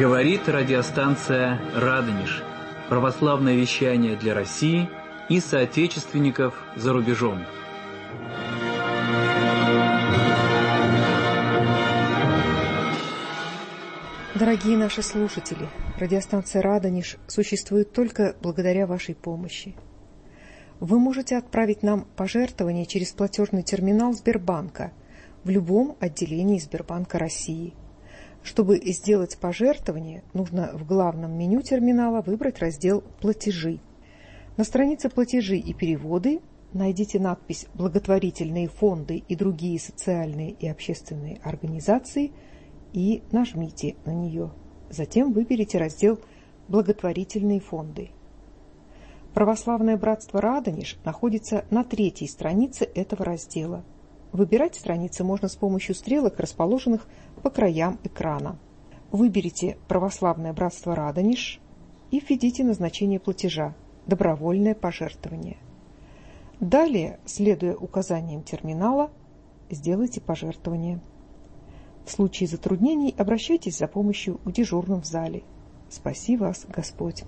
Говорит радиостанция «Радонеж». Православное вещание для России и соотечественников за рубежом. Дорогие наши слушатели, радиостанция «Радонеж» существует только благодаря вашей помощи. Вы можете отправить нам пожертвования через платежный терминал Сбербанка в любом отделении Сбербанка России. Чтобы сделать пожертвование, нужно в главном меню терминала выбрать раздел «Платежи». На странице «Платежи и переводы» найдите надпись «Благотворительные фонды и другие социальные и общественные организации» и нажмите на нее. Затем выберите раздел «Благотворительные фонды». Православное братство «Радонеж» находится на 3-й странице этого раздела. Выбирать страницы можно с помощью стрелок, расположенных по краям экрана. Выберите «Православное братство «Радонеж» и введите назначение платежа «Добровольное пожертвование». Далее, следуя указаниям терминала, сделайте пожертвование. В случае затруднений обращайтесь за помощью к дежурным в зале. Спаси вас, Господь!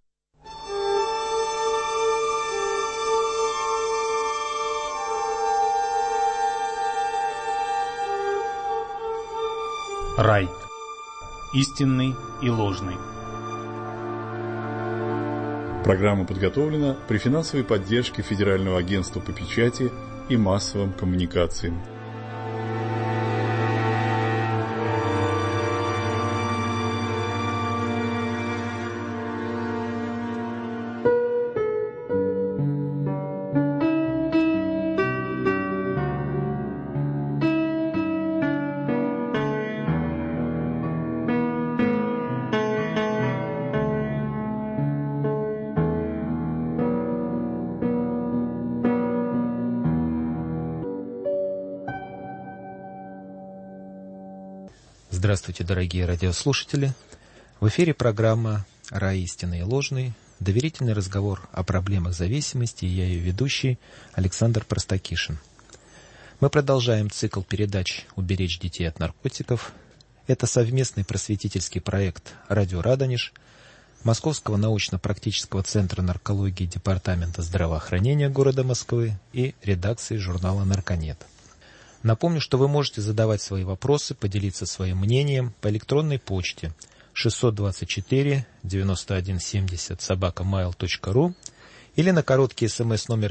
Рай. Истинный и ложный. Программа подготовлена при финансовой поддержке Федерального агентства по печати и массовым коммуникациям. Здравствуйте, дорогие радиослушатели! В эфире программа «Рай истинный и ложный», доверительный разговор о проблемах зависимости, и я ее ведущий Александр Простакишин. Мы продолжаем цикл передач «Уберечь детей от наркотиков». Это совместный просветительский проект «Радио Радонеж», Московского научно-практического центра наркологии Департамента здравоохранения города Москвы и редакции журнала «Нарконет». Напомню, что вы можете задавать свои вопросы, поделиться своим мнением по электронной почте 624-9170 или на короткий смс номер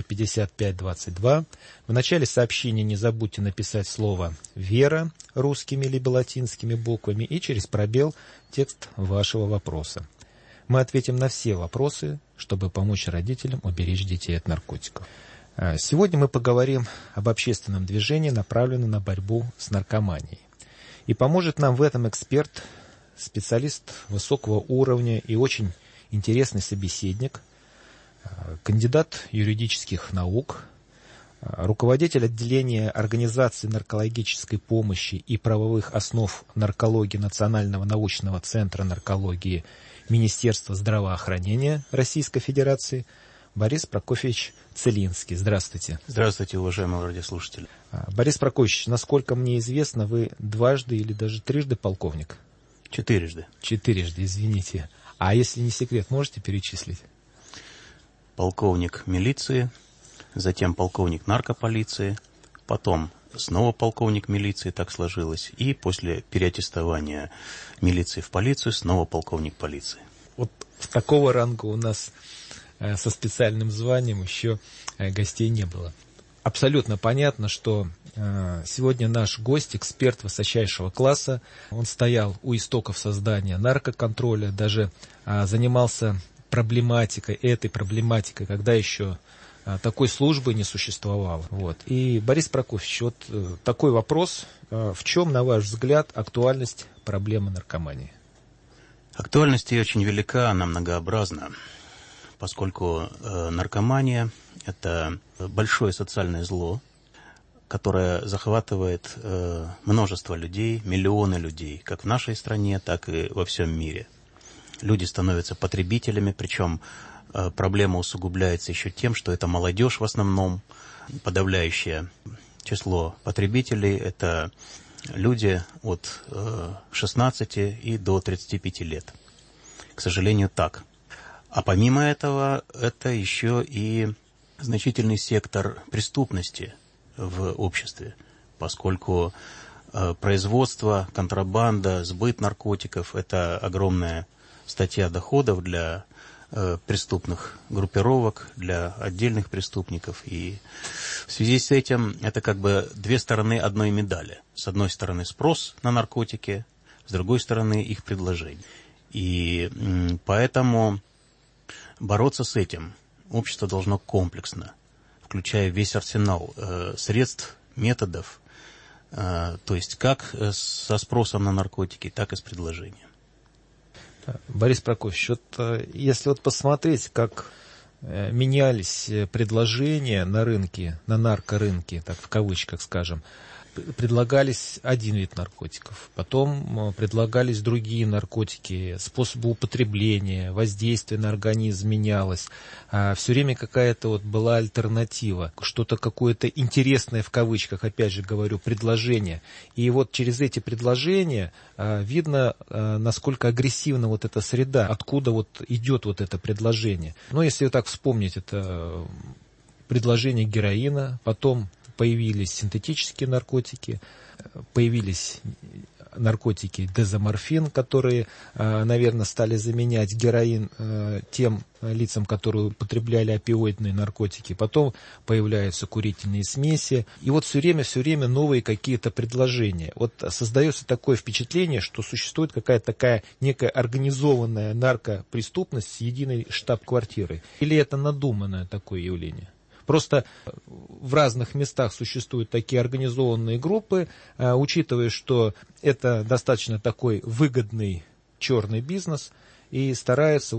5522. В начале сообщения не забудьте написать слово «Вера» русскими либо латинскими буквами и через пробел текст вашего вопроса. Мы ответим на все вопросы, чтобы помочь родителям уберечь детей от наркотиков. Сегодня мы поговорим об общественном движении, направленном на борьбу с наркоманией. И поможет нам в этом эксперт, специалист высокого уровня и очень интересный собеседник, кандидат юридических наук, руководитель отделения организации наркологической помощи и правовых основ наркологии Национального научного центра наркологии Министерства здравоохранения Российской Федерации Борис Прокофьевич Целинский. Здравствуйте. Здравствуйте, уважаемые радиослушатели. Борис Прокофьевич, насколько мне известно, вы дважды или даже трижды полковник? Четырежды, извините. А если не секрет, можете перечислить? Полковник милиции, затем полковник наркополиции, потом снова полковник милиции, так сложилось, и после переаттестования милиции в полицию снова полковник полиции. Вот такого ранга у нас со специальным званием еще гостей не было. Абсолютно понятно, что сегодня наш гость, эксперт высочайшего класса, он стоял у истоков создания наркоконтроля, даже занимался этой проблематикой, когда еще такой службы не существовало. Вот. И, Борис Прокофьевич, вот такой вопрос. В чем, на ваш взгляд, актуальность проблемы наркомании? Актуальность ее очень велика, она многообразна, поскольку наркомания – это большое социальное зло, которое захватывает множество людей, миллионы людей, как в нашей стране, так и во всем мире. Люди становятся потребителями, причем проблема усугубляется еще тем, что это молодежь в основном. Подавляющее число потребителей – это люди от 16 и до 35 лет. К сожалению, так. А помимо этого, это еще и значительный сектор преступности в обществе, поскольку производство, контрабанда, сбыт наркотиков – это огромная статья доходов для преступных группировок, для отдельных преступников. И в связи с этим это как бы две стороны одной медали. С одной стороны спрос на наркотики, с другой стороны их предложение. И поэтому бороться с этим общество должно комплексно, включая весь арсенал средств, методов, то есть как со спросом на наркотики, так и с предложением. Борис Прокофьевич, если посмотреть, как менялись предложения на рынке, на наркорынке, так в кавычках скажем, предлагались один вид наркотиков, потом предлагались другие наркотики, способы употребления, воздействие на организм менялось. Все время какая-то была альтернатива, что-то какое-то интересное в кавычках, опять же говорю, предложение. И через эти предложения видно, насколько агрессивна эта среда, откуда идет это предложение. Но если так вспомнить, это предложение героина, потом появились синтетические наркотики, появились наркотики дезоморфин, которые, наверное, стали заменять героин тем лицам, которые употребляли опиоидные наркотики. Потом появляются курительные смеси. И все время новые какие-то предложения. Создается такое впечатление, что существует какая-то такая некая организованная наркопреступность с единой штаб-квартирой. Или это надуманное такое явление? Просто в разных местах существуют такие организованные группы, учитывая, что это достаточно такой выгодный черный бизнес, и стараются,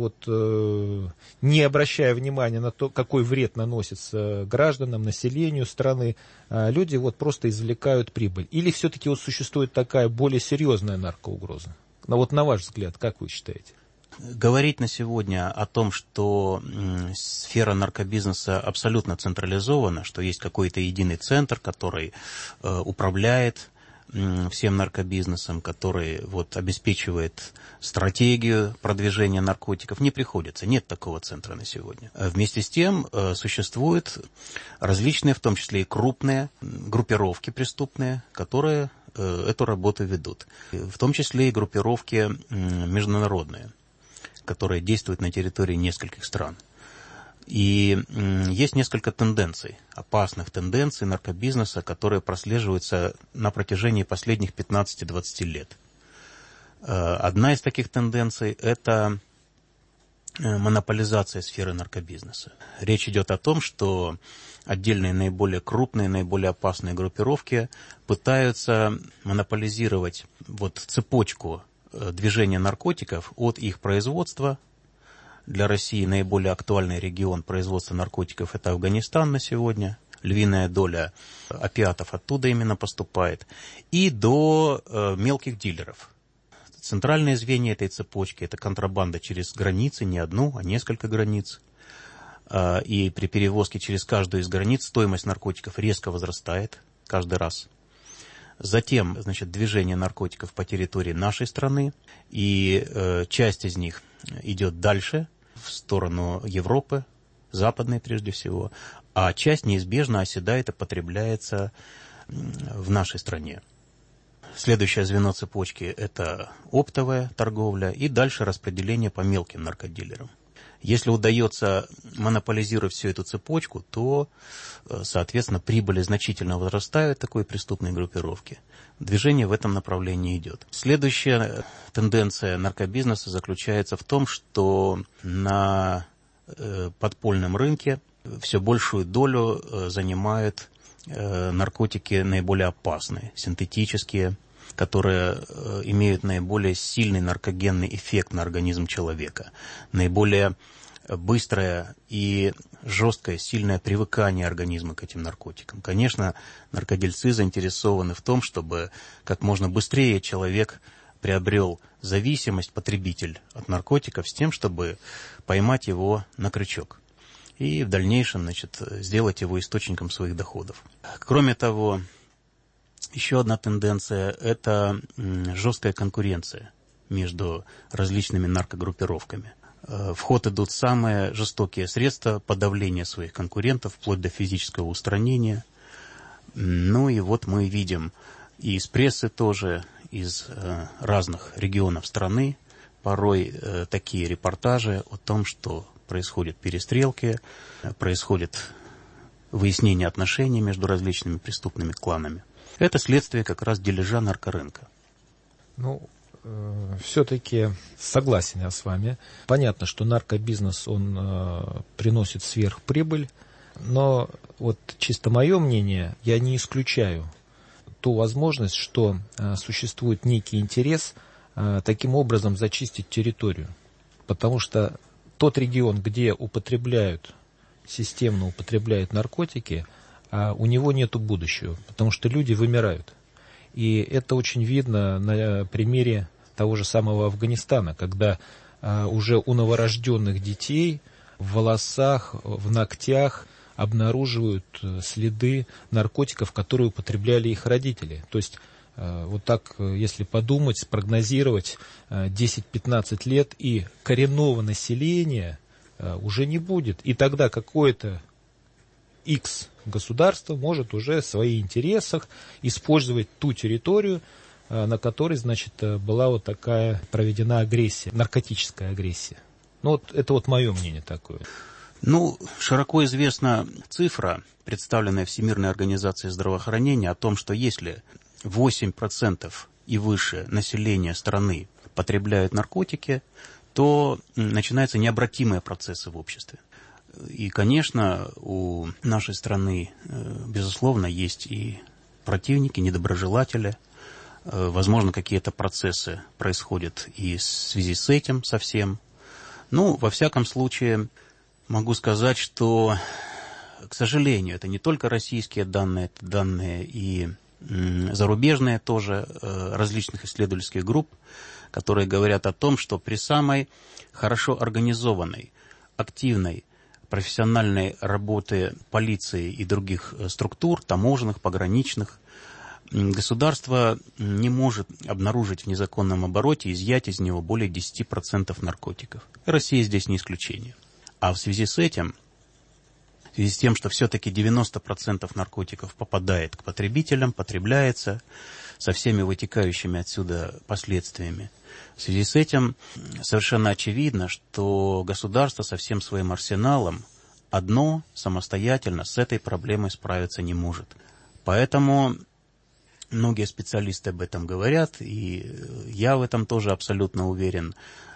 не обращая внимания на то, какой вред наносится гражданам, населению страны, люди просто извлекают прибыль. Или все-таки существует такая более серьезная наркоугроза? На ваш взгляд, как вы считаете? Говорить на сегодня о том, что сфера наркобизнеса абсолютно централизована, что есть какой-то единый центр, который управляет всем наркобизнесом, который обеспечивает стратегию продвижения наркотиков, не приходится. Нет такого центра на сегодня. Вместе с тем существуют различные, в том числе и крупные группировки преступные, которые эту работу ведут. В том числе и группировки международные, которые действуют на территории нескольких стран. И есть несколько тенденций, опасных тенденций наркобизнеса, которые прослеживаются на протяжении последних 15-20 лет. Одна из таких тенденций – это монополизация сферы наркобизнеса. Речь идет о том, что отдельные наиболее крупные, наиболее опасные группировки пытаются монополизировать цепочку движения наркотиков от их производства. Для России наиболее актуальный регион производства наркотиков – это Афганистан на сегодня. Львиная доля опиатов оттуда именно поступает. И до мелких дилеров. Центральное звенья этой цепочки – это контрабанда через границы, не одну, а несколько границ. И при перевозке через каждую из границ стоимость наркотиков резко возрастает каждый раз. Затем, движение наркотиков по территории нашей страны, и часть из них идет дальше, в сторону Европы, западной прежде всего, а часть неизбежно оседает и потребляется в нашей стране. Следующее звено цепочки – это оптовая торговля, и дальше распределение по мелким наркодилерам. Если удается монополизировать всю эту цепочку, то, соответственно, прибыли значительно возрастают такой преступной группировки. Движение в этом направлении идет. Следующая тенденция наркобизнеса заключается в том, что на подпольном рынке все большую долю занимают наркотики наиболее опасные, синтетические, которые имеют наиболее сильный наркогенный эффект на организм человека, наиболее быстрое и жесткое, сильное привыкание организма к этим наркотикам. Конечно, наркодельцы заинтересованы в том, чтобы как можно быстрее человек приобрел зависимость, потребитель от наркотиков, с тем, чтобы поймать его на крючок и в дальнейшем, сделать его источником своих доходов. Кроме того, Еще одна тенденция – это жесткая конкуренция между различными наркогруппировками. В ход идут самые жестокие средства подавления своих конкурентов, вплоть до физического устранения. Ну и вот мы видим и из прессы тоже, из разных регионов страны, порой такие репортажи о том, что происходят перестрелки, происходит выяснение отношений между различными преступными кланами. Это следствие как раз дележа наркорынка. Ну, все-таки согласен я с вами. Понятно, что наркобизнес, он приносит сверхприбыль, но вот чисто мое мнение, я не исключаю ту возможность, что существует некий интерес таким образом зачистить территорию. Потому что тот регион, где системно употребляют наркотики, у него нет будущего, потому что люди вымирают. И это очень видно на примере того же самого Афганистана, когда уже у новорожденных детей в волосах, в ногтях обнаруживают следы наркотиков, которые употребляли их родители. То есть вот так, если подумать, спрогнозировать 10-15 лет, и коренного населения уже не будет. И тогда какое-то X государство может уже в своих интересах использовать ту территорию, на которой, значит, была вот такая проведена агрессия, наркотическая агрессия. Ну, вот это вот мое мнение такое. Ну, широко известна цифра, представленная Всемирной организацией здравоохранения, о том, что если 8% и выше населения страны потребляют наркотики, то начинаются необратимые процессы в обществе. И, конечно, у нашей страны, безусловно, есть и противники, недоброжелатели. Возможно, какие-то процессы происходят и в связи с этим совсем. Ну, во всяком случае, могу сказать, что, к сожалению, это не только российские данные, это данные и зарубежные тоже, различных исследовательских групп, которые говорят о том, что при самой хорошо организованной, активной, профессиональной работе полиции и других структур, таможенных, пограничных, государство не может обнаружить в незаконном обороте, изъять из него более 10% наркотиков. Россия здесь не исключение. А в связи с этим, в связи с тем, что все-таки 90% наркотиков попадает к потребителям, потребляется, со всеми вытекающими отсюда последствиями, в связи с этим совершенно очевидно, что государство со всем своим арсеналом одно самостоятельно с этой проблемой справиться не может. Поэтому многие специалисты об этом говорят, и я в этом тоже абсолютно уверен,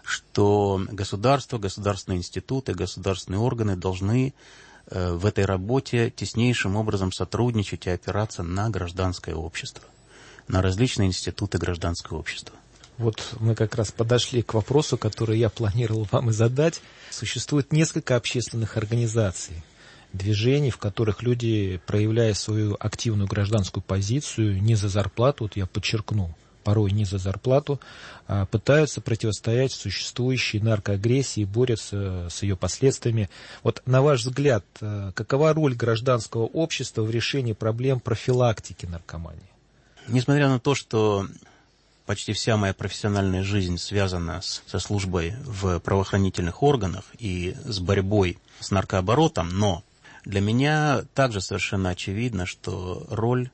что государство, государственные институты, государственные органы должны в этой работе теснейшим образом сотрудничать и опираться на гражданское общество, на различные институты гражданского общества. Вот мы как раз подошли к вопросу, который я планировал вам и задать. Существует несколько общественных организаций, движений, в которых люди, проявляя свою активную гражданскую позицию, не за зарплату, вот я подчеркну, порой не за зарплату, пытаются противостоять существующей наркоагрессии, борются с ее последствиями. Вот на ваш взгляд, какова роль гражданского общества в решении проблем профилактики наркомании? Несмотря на то, что почти вся моя профессиональная жизнь связана со службой в правоохранительных органах и с борьбой с наркооборотом, но для меня также совершенно очевидно, что роль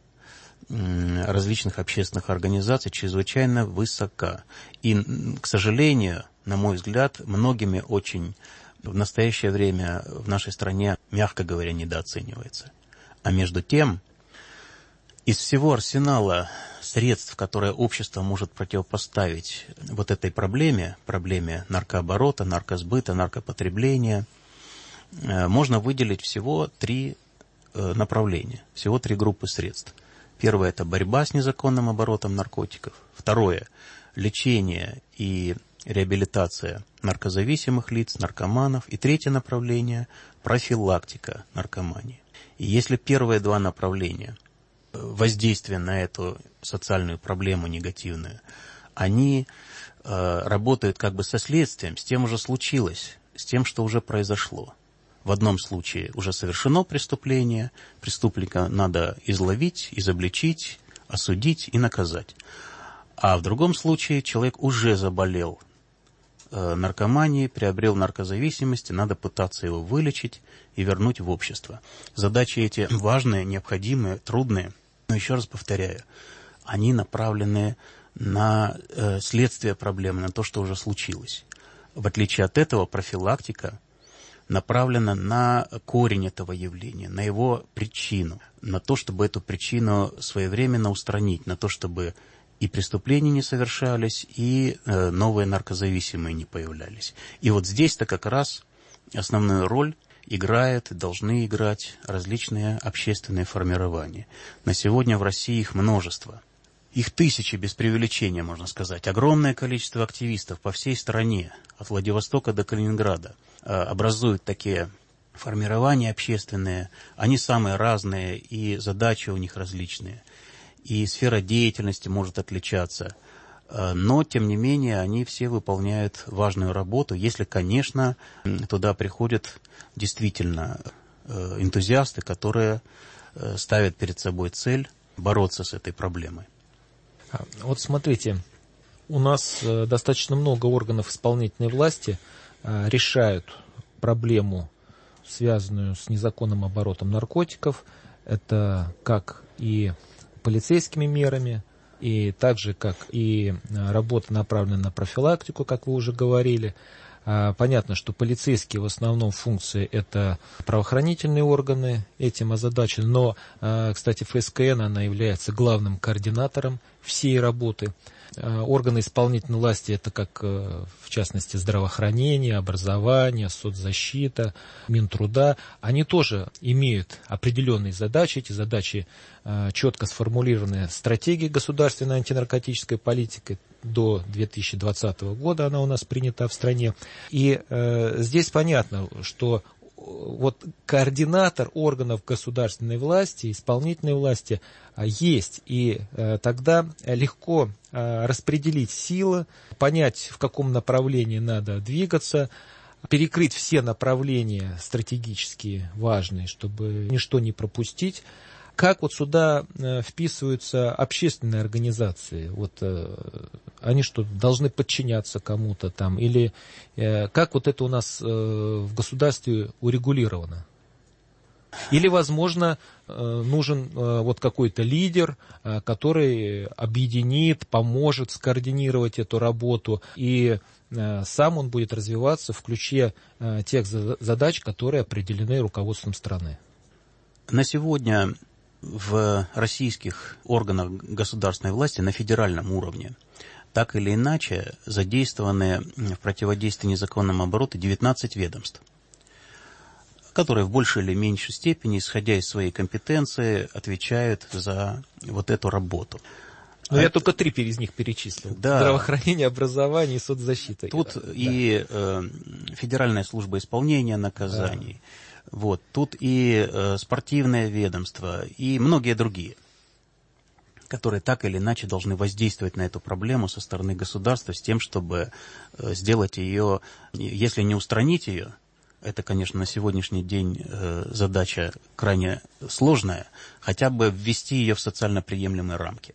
различных общественных организаций чрезвычайно высока. И, к сожалению, на мой взгляд, многими очень в настоящее время в нашей стране, мягко говоря, недооценивается. А между тем, из всего арсенала средств, которые общество может противопоставить вот этой проблеме наркооборота, наркосбыта, наркопотребления, можно выделить всего 3 направления, всего 3 группы средств. Первое – это борьба с незаконным оборотом наркотиков. Второе – лечение и реабилитация наркозависимых лиц, наркоманов. И третье направление – профилактика наркомании. И если первые 2 направления воздействия на эту социальную проблему негативную, они работают как бы со следствием, с тем уже случилось, с тем, что уже произошло. В одном случае уже совершено преступление, преступника надо изловить, изобличить, осудить и наказать. А в другом случае человек уже заболел наркоманией, приобрел наркозависимость, надо пытаться его вылечить и вернуть в общество. Задачи эти важные, необходимые, трудные, но еще раз повторяю, они направлены на следствие проблемы, на то, что уже случилось. В отличие от этого, профилактика направлена на корень этого явления, на его причину, на то, чтобы эту причину своевременно устранить, на то, чтобы и преступления не совершались, и новые наркозависимые не появлялись. И вот здесь-то как раз основную роль играют, должны играть различные общественные формирования. На сегодня в России их множество. Их тысячи, без преувеличения, можно сказать. Огромное количество активистов по всей стране, от Владивостока до Калининграда, образуют такие формирования общественные. Они самые разные, и задачи у них различные. И сфера деятельности может отличаться. Но, тем не менее, они все выполняют важную работу, если, конечно, туда приходят действительно энтузиасты, которые ставят перед собой цель бороться с этой проблемой. Вот смотрите, у нас достаточно много органов исполнительной власти решают проблему, связанную с незаконным оборотом наркотиков. Это как и полицейскими мерами, и так же, как и работа, направленная на профилактику, как вы уже говорили. Понятно, что полицейские в основном функции – это правоохранительные органы, этим озадачены. Но, кстати, ФСКН, она является главным координатором всей работы. Органы исполнительной власти – это как, в частности, здравоохранение, образование, соцзащита, Минтруда. Они тоже имеют определенные задачи. Эти задачи четко сформулированы стратегией государственной антинаркотической политики. До 2020 года она у нас принята в стране. И здесь понятно, что вот координатор органов государственной власти, исполнительной власти есть. И тогда легко распределить силы, понять, в каком направлении надо двигаться, перекрыть все направления стратегически важные, чтобы ничто не пропустить. Как вот сюда вписываются общественные организации? Вот они что, должны подчиняться кому-то там? Или как вот это у нас в государстве урегулировано? Или, возможно, нужен вот какой-то лидер, который объединит, поможет скоординировать эту работу, и сам он будет развиваться в ключе тех задач, которые определены руководством страны? На сегодня в российских органах государственной власти на федеральном уровне так или иначе задействованы в противодействии незаконному обороту 19 ведомств, которые в большей или меньшей степени, исходя из своей компетенции, отвечают за вот эту работу. Но я только 3 из них перечислил. Да. Здравоохранение, образование и соцзащита. Тут и Федеральная служба исполнения наказаний, вот, тут и спортивное ведомство, и многие другие, которые так или иначе должны воздействовать на эту проблему со стороны государства с тем, чтобы сделать ее, если не устранить ее, это, конечно, на сегодняшний день задача крайне сложная, хотя бы ввести ее в социально приемлемые рамки.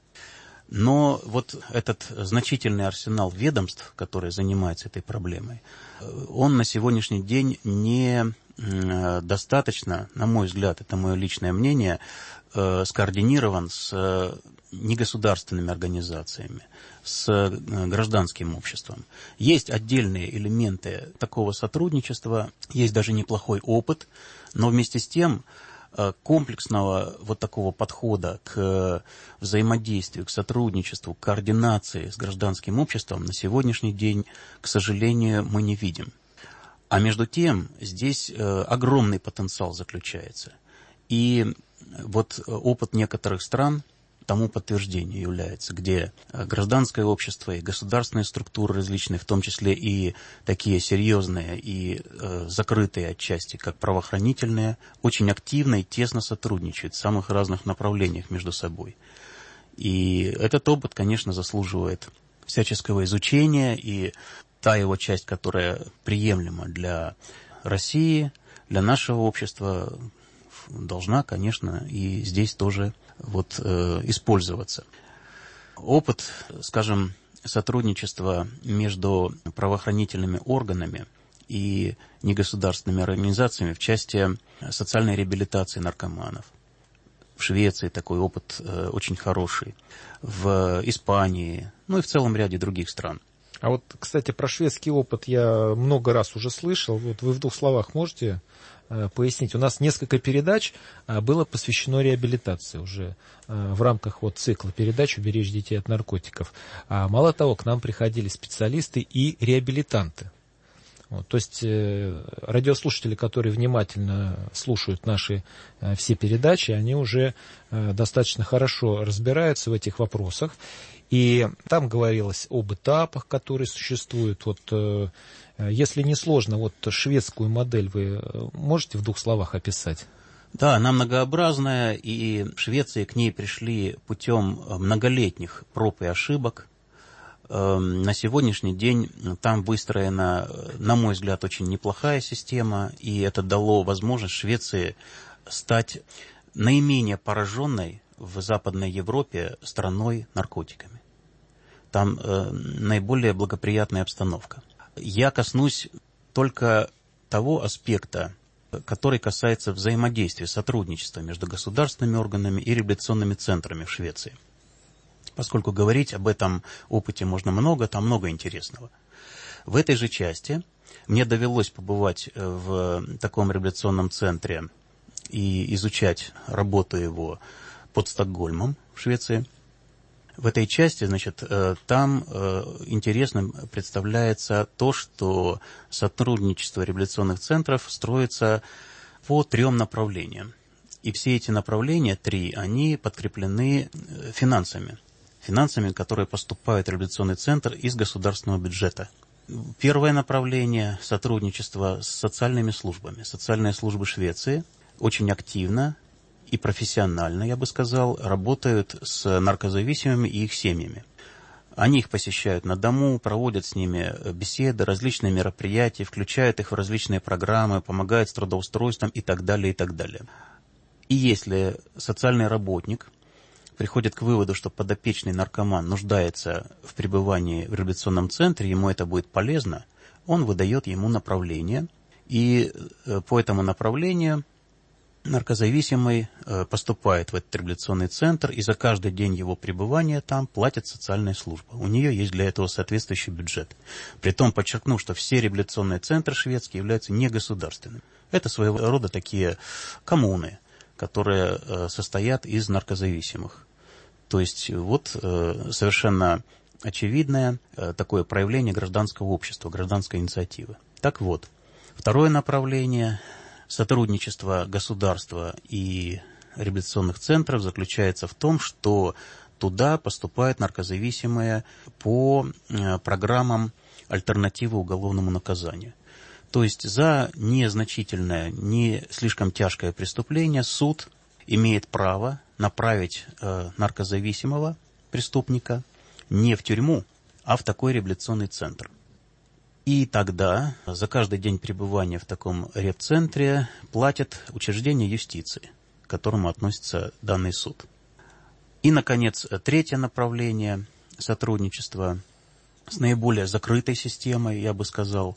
Но вот этот значительный арсенал ведомств, которые занимаются этой проблемой, он на сегодняшний день не достаточно, на мой взгляд, это мое личное мнение, скоординирован с негосударственными организациями, с гражданским обществом. Есть отдельные элементы такого сотрудничества, есть даже неплохой опыт, но вместе с тем комплексного вот такого подхода к взаимодействию, к сотрудничеству, к координации с гражданским обществом на сегодняшний день, к сожалению, мы не видим. А между тем здесь огромный потенциал заключается. И вот опыт некоторых стран тому подтверждение является, где гражданское общество и государственные структуры различные, в том числе и такие серьезные и закрытые отчасти, как правоохранительные, очень активно и тесно сотрудничают в самых разных направлениях между собой. И этот опыт, конечно, заслуживает всяческого изучения, и та его часть, которая приемлема для России, для нашего общества, должна, конечно, и здесь тоже использоваться. Опыт, скажем, сотрудничества между правоохранительными органами и негосударственными организациями в части социальной реабилитации наркоманов. В Швеции такой опыт очень хороший, в Испании, и в целом ряде других стран. А кстати, про шведский опыт я много раз уже слышал. Вы в 2 словах можете пояснить? У нас несколько передач было посвящено реабилитации уже в рамках цикла передач «Уберечь детей от наркотиков». А мало того, к нам приходили специалисты и реабилитанты. То есть радиослушатели, которые внимательно слушают наши все передачи, они уже достаточно хорошо разбираются в этих вопросах. И там говорилось об этапах, которые существуют. Если не сложно, шведскую модель вы можете в 2 словах описать? Да, она многообразная, и в Швеции к ней пришли путем многолетних проб и ошибок. На сегодняшний день там выстроена, на мой взгляд, очень неплохая система, и это дало возможность Швеции стать наименее пораженной в Западной Европе страной наркотиками. Там наиболее благоприятная обстановка. Я коснусь только того аспекта, который касается взаимодействия, сотрудничества между государственными органами и реабилитационными центрами в Швеции. Поскольку говорить об этом опыте можно много, там много интересного. В этой же части мне довелось побывать в таком реабилитационном центре и изучать работу его под Стокгольмом в Швеции. В этой части, там интересным представляется то, что сотрудничество реабилитационных центров строится по 3 направлениям. И все эти направления, 3, они подкреплены финансами, которые поступают в реабилитационный центр из государственного бюджета. Первое направление – сотрудничество с социальными службами. Социальные службы Швеции очень активно и профессионально, я бы сказал, работают с наркозависимыми и их семьями. Они их посещают на дому, проводят с ними беседы, различные мероприятия, включают их в различные программы, помогают с трудоустройством и так далее, и так далее. И если социальный работник приходит к выводу, что подопечный наркоман нуждается в пребывании в реабилитационном центре, ему это будет полезно, он выдает ему направление, и по этому направлению наркозависимый поступает в этот реабилитационный центр, и за каждый день его пребывания там платит социальная служба. У нее есть для этого соответствующий бюджет. Притом подчеркну, что все реабилитационные центры шведские являются негосударственными. Это своего рода такие коммуны, которые состоят из наркозависимых. То есть совершенно очевидное такое проявление гражданского общества, гражданской инициативы. Так вот, второе направление сотрудничества государства и реабилитационных центров заключается в том, что туда поступают наркозависимые по программам альтернативы уголовному наказанию. То есть за незначительное, не слишком тяжкое преступление суд имеет право направить наркозависимого преступника не в тюрьму, а в такой реабилитационный центр. И тогда за каждый день пребывания в таком реп-центре платят учреждение юстиции, к которому относится данный суд. И, наконец, третье направление сотрудничества с наиболее закрытой системой, я бы сказал,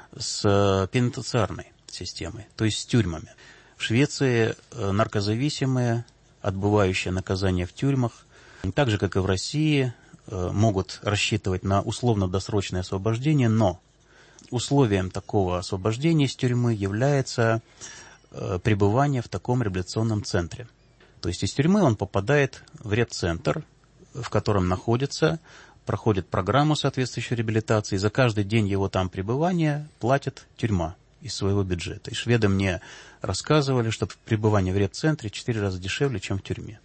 с пенитенциарной системой, то есть с тюрьмами. В Швеции наркозависимые, отбывающие наказание в тюрьмах, так же, как и в России, могут рассчитывать на условно-досрочное освобождение, но условием такого освобождения из тюрьмы является пребывание в таком реабилитационном центре. То есть из тюрьмы он попадает в реп-центр, в котором находится, проходит программу соответствующей реабилитации, и за каждый день его там пребывания платит тюрьма из своего бюджета. И шведы мне рассказывали, что пребывание в реп-центре 4 раза дешевле, чем в тюрьме.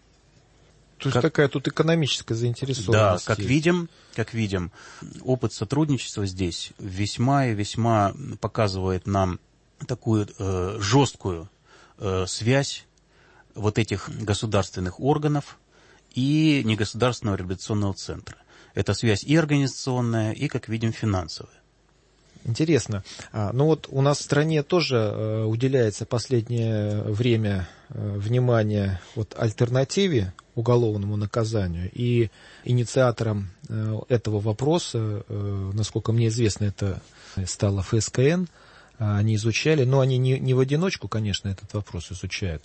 То есть такая тут экономическая заинтересованность. Да, как видим, опыт сотрудничества здесь весьма и весьма показывает нам такую жесткую связь вот этих государственных органов и негосударственного реабилитационного центра. Это связь и организационная, и, как видим, финансовая. Интересно. Ну вот у нас в стране тоже уделяется последнее время внимание вот альтернативе уголовному наказанию. И инициатором этого вопроса, насколько мне известно, это стало ФСКН. Они изучали, но они не в одиночку, конечно, этот вопрос изучают.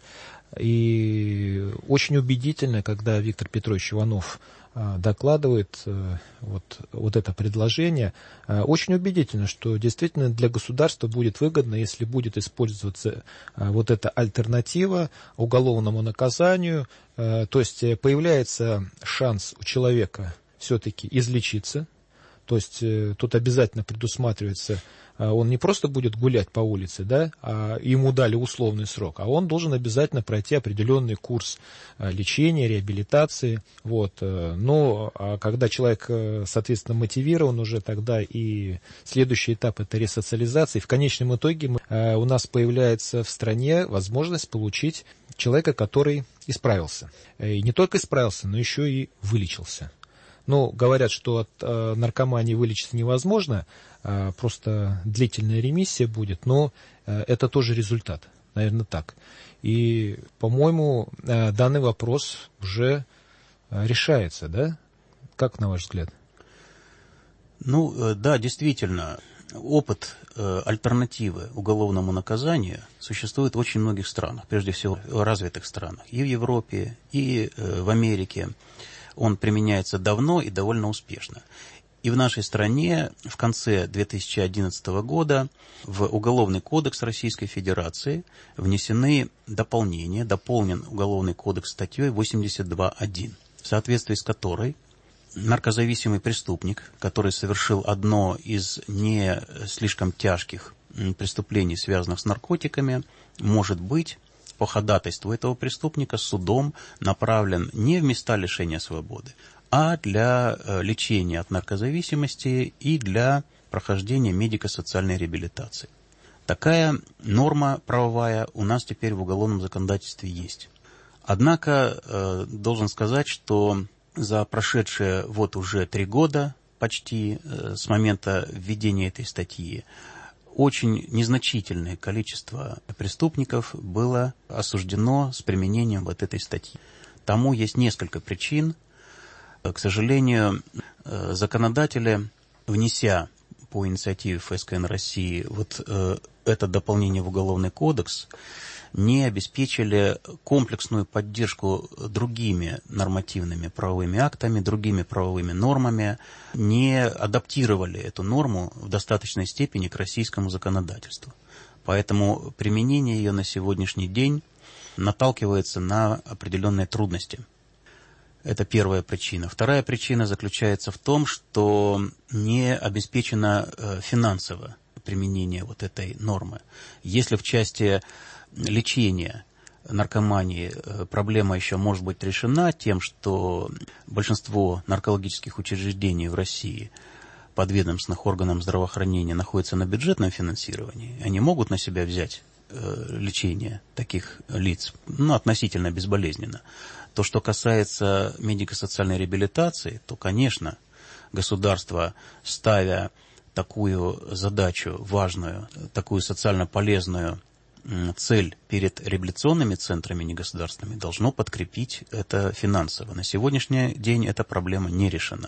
И очень убедительно, когда Виктор Петрович Иванов докладывает вот это предложение, очень убедительно, что действительно для государства будет выгодно, если будет использоваться вот эта альтернатива уголовному наказанию, то есть появляется шанс у человека все-таки излечиться, то есть тут обязательно предусматривается, он не просто будет гулять по улице, да, а ему дали условный срок, а он должен обязательно пройти определенный курс лечения, реабилитации. Вот. Но а когда человек, соответственно, мотивирован уже, тогда и следующий этап – это ресоциализация. И в конечном итоге у нас появляется в стране возможность получить человека, который исправился. И не только исправился, но еще и вылечился. Ну, говорят, что от наркомании вылечиться невозможно, просто длительная ремиссия будет, но это тоже результат, наверное, так. И, по-моему, данный вопрос уже решается, да? Как, на ваш взгляд? Ну, да, действительно, опыт альтернативы уголовному наказанию существует в очень многих странах, прежде всего в развитых странах, и в Европе, и в Америке. Он применяется давно и довольно успешно. И в нашей стране в конце 2011 года в Уголовный кодекс Российской Федерации внесены дополнения, дополнен Уголовный кодекс статьей 82.1, в соответствии с которой наркозависимый преступник, который совершил одно из не слишком тяжких преступлений, связанных с наркотиками, может быть по ходатайству этого преступника судом направлен не в места лишения свободы, а для лечения от наркозависимости и для прохождения медико-социальной реабилитации. Такая норма правовая у нас теперь в уголовном законодательстве есть. Однако должен сказать, что за прошедшие вот уже 3 года почти с момента введения этой статьи очень незначительное количество преступников было осуждено с применением вот этой статьи. Тому есть несколько причин. К сожалению, законодатели, внеся по инициативе ФСКН России вот это дополнение в Уголовный кодекс, не обеспечили комплексную поддержку другими нормативными правовыми актами, другими правовыми нормами, не адаптировали эту норму в достаточной степени к российскому законодательству. Поэтому применение ее на сегодняшний день наталкивается на определенные трудности. Это первая причина. Вторая причина заключается в том, что не обеспечено финансово применение вот этой нормы. Если в части лечения наркомании проблема еще может быть решена тем, что большинство наркологических учреждений в России подведомственных органам здравоохранения находятся на бюджетном финансировании, они могут на себя взять лечение таких лиц, относительно безболезненно. То, что касается медико-социальной реабилитации, то, конечно, государство, ставя такую задачу важную, такую социально полезную цель перед реабилитационными центрами негосударственными, должно подкрепить это финансово. На сегодняшний день эта проблема не решена.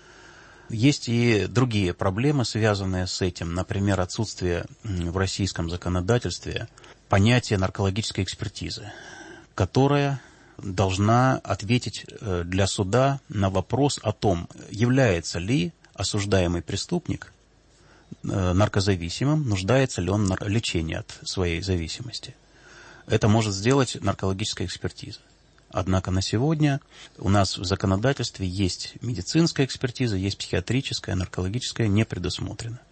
Есть и другие проблемы, связанные с этим. Например, отсутствие в российском законодательстве понятия наркологической экспертизы, которая должна ответить для суда на вопрос о том, является ли осуждаемый преступник наркозависимым, нуждается ли он в лечении от своей зависимости. Это может сделать наркологическая экспертиза. Однако на сегодня у нас в законодательстве есть медицинская экспертиза, есть психиатрическая, наркологическая не предусмотрена.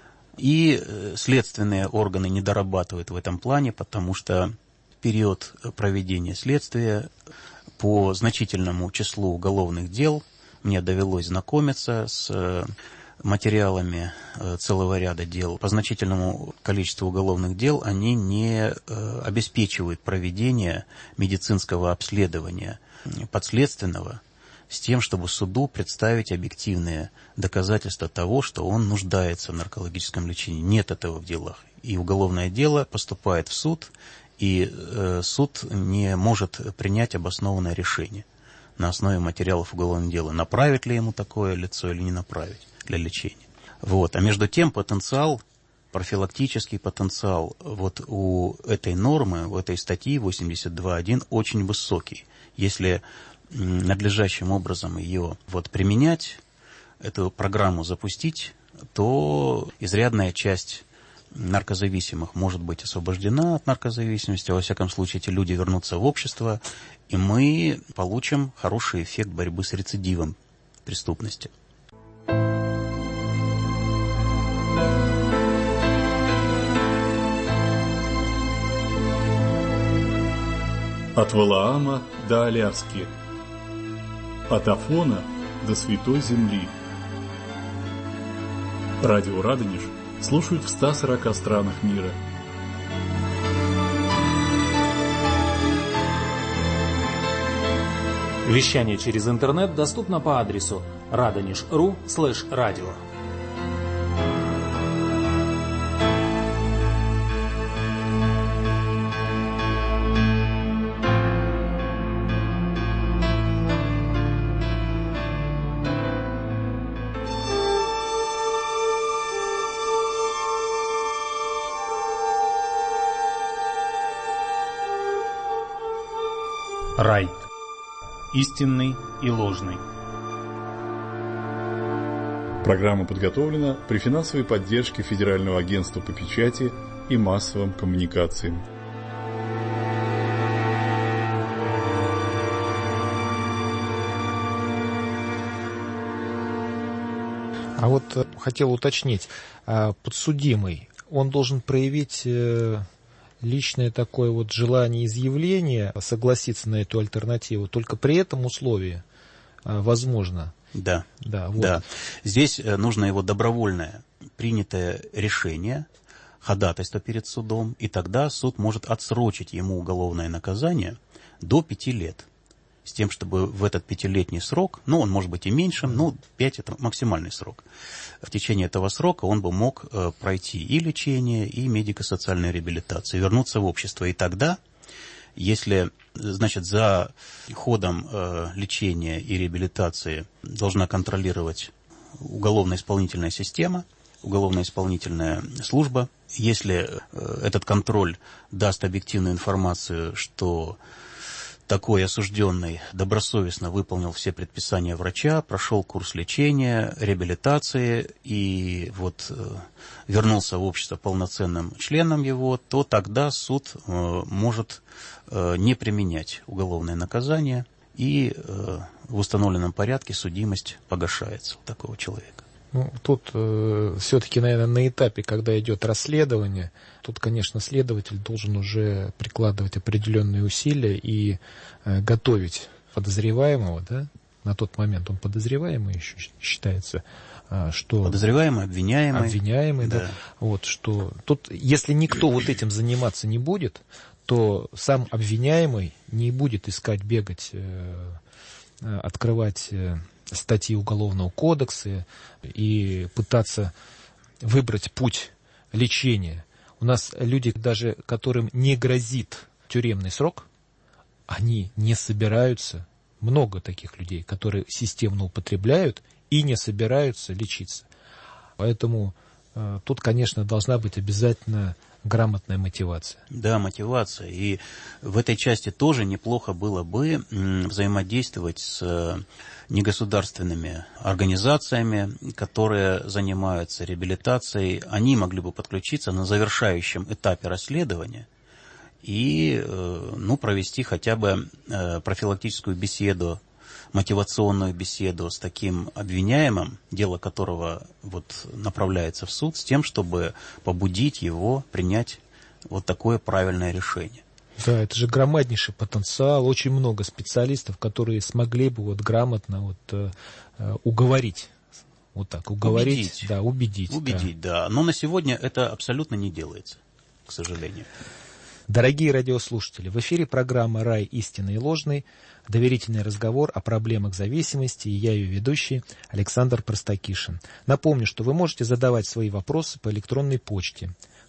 И следственные органы не дорабатывают в этом плане, потому что в период проведения следствия по значительному числу уголовных дел мне довелось знакомиться с материалами целого ряда дел. По значительному количеству уголовных дел они не обеспечивают проведение медицинского обследования подследственного с тем, чтобы суду представить объективные доказательства того, что он нуждается в наркологическом лечении. Нет этого в делах. И уголовное дело поступает в суд, и суд не может принять обоснованное решение на основе материалов уголовного дела, направить ли ему такое лицо или не направить для лечения. Вот. А между тем потенциал, профилактический потенциал вот у этой нормы, у этой статьи 82.1 очень высокий. Если надлежащим образом ее вот применять, эту программу запустить, то изрядная часть наркозависимых может быть освобождена от наркозависимости, во всяком случае эти люди вернутся в общество, и мы получим хороший эффект борьбы с рецидивом преступности. От Валаама до Аляски, от Афона до Святой Земли. Радио Радонеж слушают в 140 странах мира. Вещание через интернет доступно по адресу radonish.ru/radio. Райт. Истинный и ложный. Программа подготовлена при финансовой поддержке Федерального агентства по печати и массовым коммуникациям. А вот хотел уточнить, подсудимый, он должен проявить личное такое вот желание изъявления, согласиться на эту альтернативу, только при этом условии возможно. Да, вот. Да. Здесь нужно его добровольное принятое решение, ходатайство перед судом, и тогда суд может отсрочить ему уголовное наказание до 5 лет. С тем, чтобы в этот 5-летний срок, он может быть и меньшим, 5 это максимальный срок. В течение этого срока он бы мог пройти и лечение, и медико-социальную реабилитацию, вернуться в общество. И тогда, если, за ходом лечения и реабилитации должна контролировать уголовно-исполнительная система, уголовно-исполнительная служба, если этот контроль даст объективную информацию, что такой осужденный добросовестно выполнил все предписания врача, прошел курс лечения, реабилитации и вернулся в общество полноценным членом его, то тогда суд может не применять уголовное наказание, и в установленном порядке судимость погашается у такого человека. Тут все-таки, наверное, на этапе, когда идет расследование, тут, конечно, следователь должен уже прикладывать определенные усилия и готовить подозреваемого, да? На тот момент он подозреваемый еще считается, что... Подозреваемый, обвиняемый. Да. Что тут, если никто вот этим заниматься не будет, то сам обвиняемый не будет искать, бегать, открывать статьи Уголовного кодекса и пытаться выбрать путь лечения. У нас люди, даже которым не грозит тюремный срок, они не собираются, много таких людей, которые системно употребляют и не собираются лечиться. Поэтому тут, конечно, должна быть обязательно грамотная мотивация. Да, мотивация. И в этой части тоже неплохо было бы взаимодействовать с негосударственными организациями, которые занимаются реабилитацией. Они могли бы подключиться на завершающем этапе расследования и провести хотя бы профилактическую беседу, мотивационную беседу с таким обвиняемым, дело которого направляется в суд, с тем, чтобы побудить его принять такое правильное решение. Да, это же громаднейший потенциал, очень много специалистов, которые смогли бы грамотно уговорить. Убедить. Да, убедить. Да. Но на сегодня это абсолютно не делается, к сожалению. Дорогие радиослушатели, в эфире программа «Рай истинный и ложный», доверительный разговор о проблемах зависимости, и я ее ведущий Александр Простакишин. Напомню, что вы можете задавать свои вопросы по электронной почте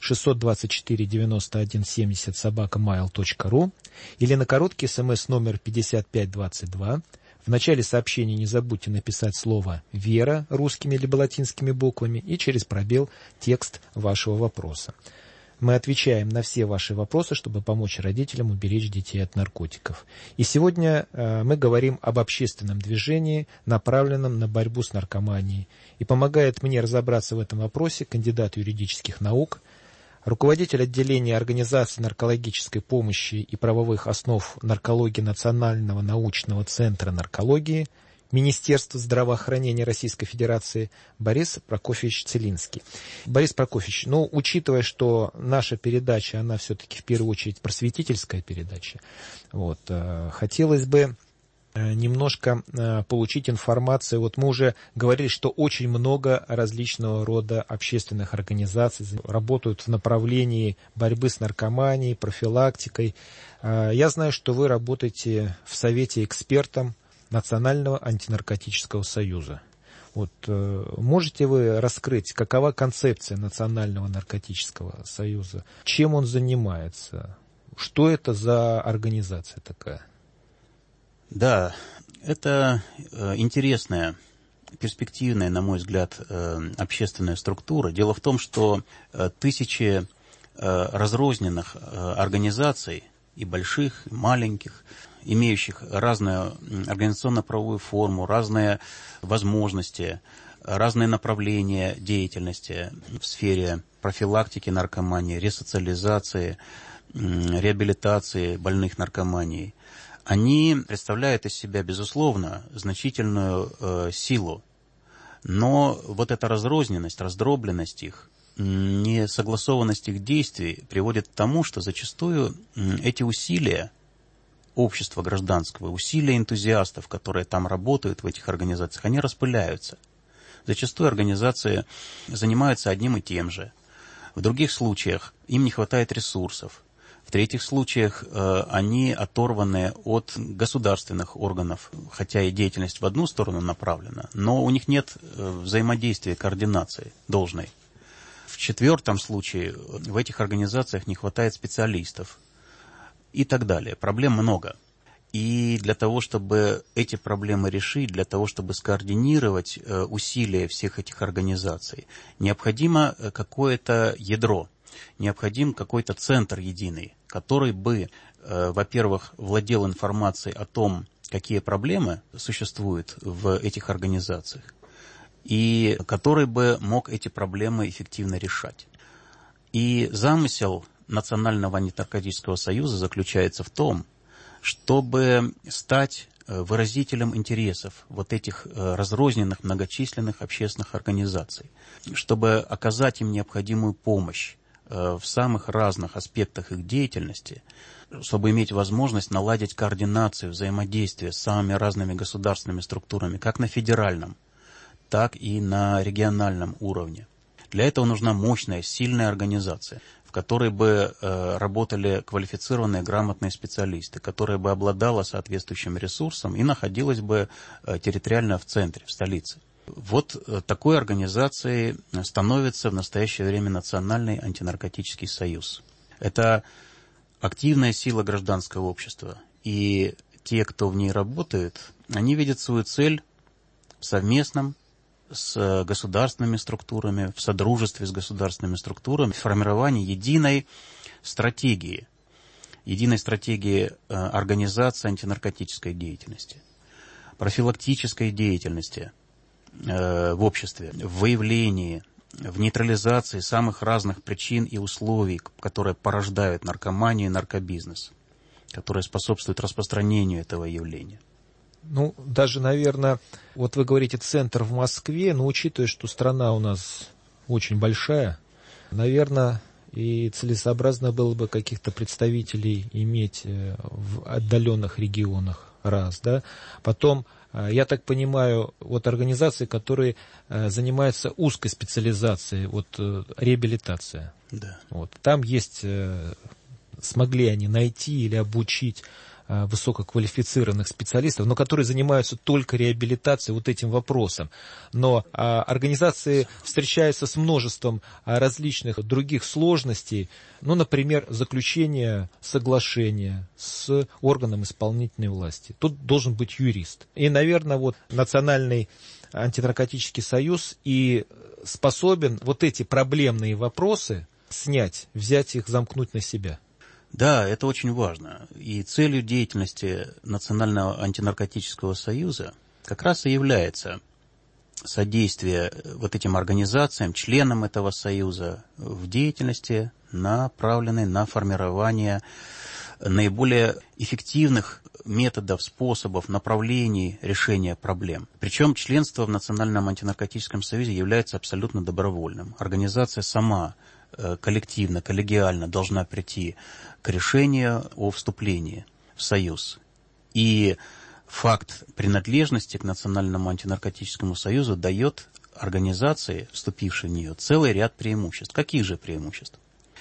624-91-70 @mail.ru или на короткий смс номер 5522. В начале сообщения не забудьте написать слово «Вера» русскими либо латинскими буквами и через пробел текст вашего вопроса. Мы отвечаем на все ваши вопросы, чтобы помочь родителям уберечь детей от наркотиков. И сегодня мы говорим об общественном движении, направленном на борьбу с наркоманией. И помогает мне разобраться в этом вопросе кандидат юридических наук, руководитель отделения Организации наркологической помощи и правовых основ наркологии Национального научного центра наркологии Министерства здравоохранения Российской Федерации Борис Прокофьевич Целинский. Борис Прокофьевич, учитывая, что наша передача, она все-таки в первую очередь просветительская передача, хотелось бы немножко получить информацию. Мы уже говорили, что очень много различного рода общественных организаций работают в направлении борьбы с наркоманией, профилактикой. Я знаю, что вы работаете в Совете экспертом Национального антинаркотического союза. Можете вы раскрыть, какова концепция Национального наркотического союза? Чем он занимается? Что это за организация такая? Да, это интересная, перспективная, на мой взгляд, общественная структура. Дело в том, что тысячи разрозненных организаций, и больших, и маленьких, имеющих разную организационно-правовую форму, разные возможности, разные направления деятельности в сфере профилактики наркомании, ресоциализации, реабилитации больных наркоманией, они представляют из себя, безусловно, значительную силу. Но эта разрозненность, раздробленность их, несогласованность их действий приводит к тому, что зачастую эти усилия общества гражданского, усилия энтузиастов, которые там работают в этих организациях, они распыляются. Зачастую организации занимаются одним и тем же. В других случаях им не хватает ресурсов. В третьих случаях они оторваны от государственных органов, хотя и деятельность в одну сторону направлена, но у них нет взаимодействия, координации должной. В четвертом случае в этих организациях не хватает специалистов и так далее. Проблем много. И для того, чтобы эти проблемы решить, для того, чтобы скоординировать усилия всех этих организаций, необходимо какое-то ядро. Необходим какой-то центр единый, который бы, во-первых, владел информацией о том, какие проблемы существуют в этих организациях, и который бы мог эти проблемы эффективно решать. И замысел Национального антинаркотического союза заключается в том, чтобы стать выразителем интересов этих разрозненных, многочисленных общественных организаций, чтобы оказать им необходимую помощь в самых разных аспектах их деятельности, чтобы иметь возможность наладить координацию, взаимодействие с самыми разными государственными структурами, как на федеральном, так и на региональном уровне. Для этого нужна мощная, сильная организация, в которой бы работали квалифицированные, грамотные специалисты, которая бы обладала соответствующим ресурсом и находилась бы территориально в центре, в столице. Такой организацией становится в настоящее время Национальный антинаркотический союз. Это активная сила гражданского общества. И те, кто в ней работает, они видят свою цель в совместном с государственными структурами, в содружестве с государственными структурами, в формировании единой стратегии организации антинаркотической деятельности, профилактической деятельности в обществе, в выявлении, в нейтрализации самых разных причин и условий, которые порождают наркоманию и наркобизнес, которые способствуют распространению этого явления. Даже, наверное, вы говорите центр в Москве, но учитывая, что страна у нас очень большая, наверное, и целесообразно было бы каких-то представителей иметь в отдаленных регионах, да. Потом, я так понимаю, организации, которые занимаются узкой специализацией, реабилитация. Да. Там есть смогли они найти или обучить высококвалифицированных специалистов, но которые занимаются только реабилитацией, вот этим вопросом. Но организации встречаются с множеством различных других сложностей, ну, например, заключение соглашения с органом исполнительной власти. Тут должен быть юрист. И, наверное, вот Национальный антинаркотический союз и способен вот эти проблемные вопросы снять, взять их, замкнуть на себя. Да, это очень важно. И целью деятельности Национального антинаркотического союза как раз и является содействие вот этим организациям, членам этого союза в деятельности, направленной на формирование наиболее эффективных методов, способов, направлений решения проблем. Причем членство в Национальном антинаркотическом союзе является абсолютно добровольным. Организация сама коллективно, коллегиально должна прийти к решению о вступлении в союз. И факт принадлежности к Национальному антинаркотическому союзу дает организации, вступившей в нее, целый ряд преимуществ. Каких же преимуществ?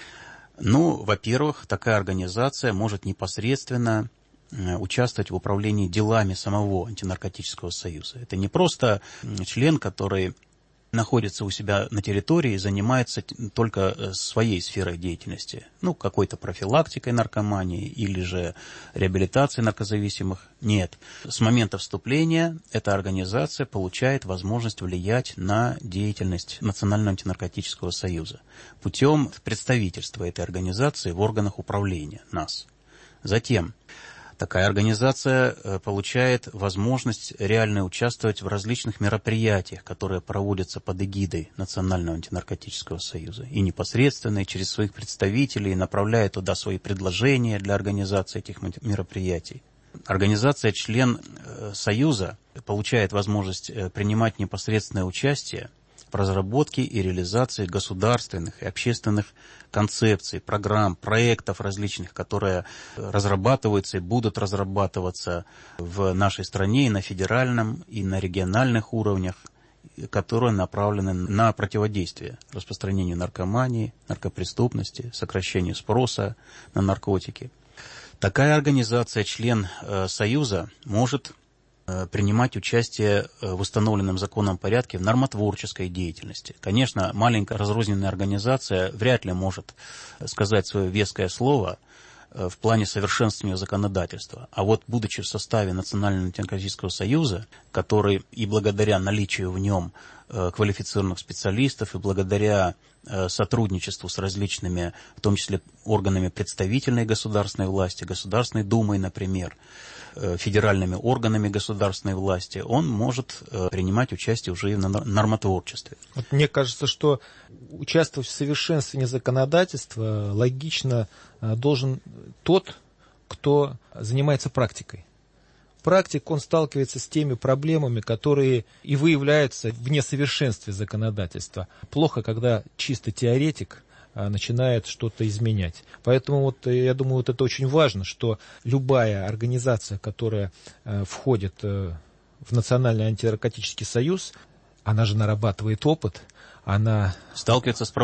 Ну, во-первых, такая организация может непосредственно участвовать в управлении делами самого антинаркотического союза. Это не просто член, который находится у себя на территории и занимается только своей сферой деятельности, ну, какой-то профилактикой наркомании или же реабилитацией наркозависимых. Нет. С момента вступления эта организация получает возможность влиять на деятельность Национального антинаркотического союза путем представительства этой организации в органах управления НАС. Затем такая организация получает возможность реально участвовать в различных мероприятиях, которые проводятся под эгидой Национального антинаркотического союза. И непосредственно, и через своих представителей, направляет туда свои предложения для организации этих мероприятий. Организация, член союза, получает возможность принимать непосредственное участие в разработке и реализации государственных и общественных концепций, программ, проектов различных, которые разрабатываются и будут разрабатываться в нашей стране и на федеральном, и на региональных уровнях, которые направлены на противодействие распространению наркомании, наркопреступности, сокращению спроса на наркотики. Такая организация, член Союза, может принимать участие в установленном законом порядке в нормотворческой деятельности. Конечно, маленькая разрозненная организация вряд ли может сказать свое веское слово в плане совершенствования законодательства. А вот, будучи в составе Национального антинаркотического союза, который и благодаря наличию в нем квалифицированных специалистов, и благодаря сотрудничеству с различными, в том числе органами представительной государственной власти, Государственной Думой, например, федеральными органами государственной власти, он может принимать участие уже и в нормотворчестве. Вот мне кажется, что участвовать в совершенствовании законодательства логично должен тот, кто занимается практикой. Практик, он сталкивается с теми проблемами, которые и выявляются в несовершенстве законодательства. Плохо, когда чисто теоретик начинает что-то изменять. Поэтому вот, я думаю, вот это очень важно, что любая организация, которая входит в Национальный антинаркотический союз, она же нарабатывает опыт, она сталкивается с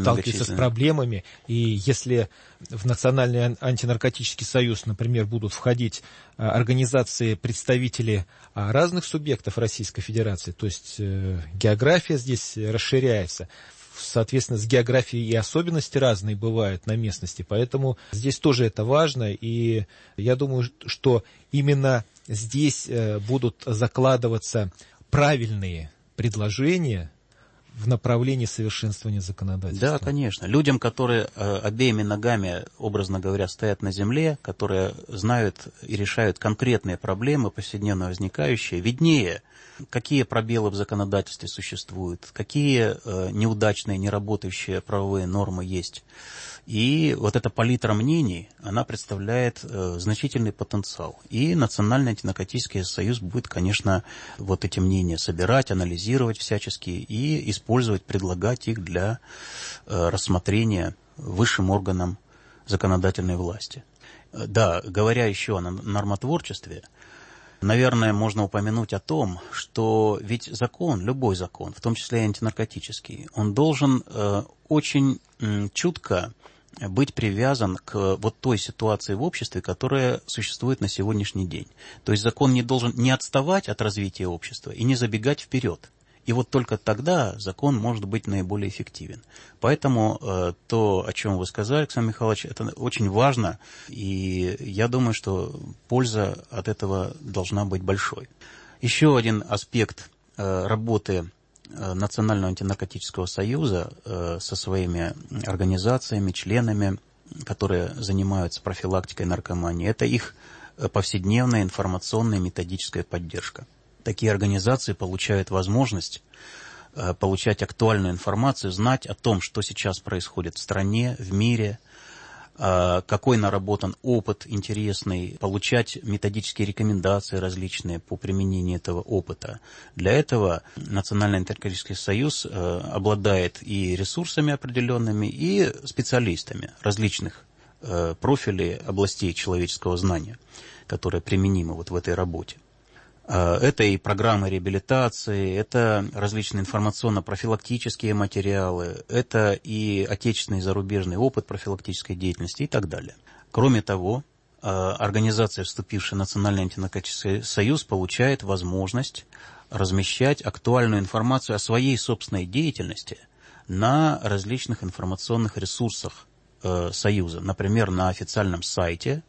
проблемами. И если в Национальный антинаркотический союз, например, будут входить организации, представители разных субъектов Российской Федерации, то есть география здесь расширяется, соответственно, с географией и особенности разные бывают на местности, поэтому здесь тоже это важно, и я думаю, что именно здесь будут закладываться правильные предложения в направлении совершенствования законодательства. Да, конечно. Людям, которые обеими ногами, образно говоря, стоят на земле, которые знают и решают конкретные проблемы, повседневно возникающие, виднее, какие пробелы в законодательстве существуют, какие неудачные, неработающие правовые нормы есть. И вот эта палитра мнений, она представляет значительный потенциал. И Национальный антинаркотический союз будет, конечно, вот эти мнения собирать, анализировать всячески и использовать, предлагать их для рассмотрения высшим органам законодательной власти. Да, говоря еще о нормотворчестве, наверное, можно упомянуть о том, что ведь закон, любой закон, в том числе и антинаркотический, он должен очень чутко быть привязан к вот той ситуации в обществе, которая существует на сегодняшний день. То есть закон не должен не отставать от развития общества и не забегать вперед. И вот только тогда закон может быть наиболее эффективен. Поэтому то, о чем вы сказали, Александр Михайлович, это очень важно, и я думаю, что польза от этого должна быть большой. Еще один аспект работы Национального антинаркотического союза со своими организациями, членами, которые занимаются профилактикой наркомании, это их повседневная информационная и методическая поддержка. Такие организации получают возможность получать актуальную информацию, знать о том, что сейчас происходит в стране, в мире, какой наработан опыт интересный, получать методические рекомендации различные по применению этого опыта. Для этого Национальный антинаркотический союз обладает и ресурсами определенными, и специалистами различных профилей областей человеческого знания, которые применимы вот в этой работе. Это и программы реабилитации, это различные информационно-профилактические материалы, это и отечественный и зарубежный опыт профилактической деятельности и так далее. Кроме того, организация, вступившая в Национальный антинаркотический союз, получает возможность размещать актуальную информацию о своей собственной деятельности на различных информационных ресурсах Союза, например, на официальном сайте,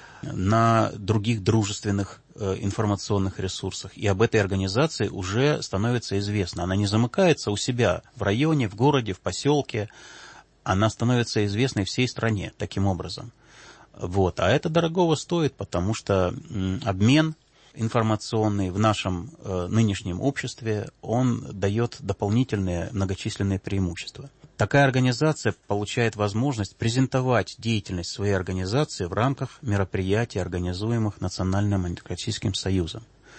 на других дружественных информационных ресурсах. И об этой организации уже становится известно. Она не замыкается у себя в районе, в городе, в поселке. Она становится известной всей стране таким образом. Вот. А это дорогого стоит, потому что обмен информационный в нашем нынешнем обществе, он дает дополнительные многочисленные преимущества. Такая организация получает возможность презентовать деятельность своей организации в рамках мероприятий, организуемых Национальным антинаркотическим союзом,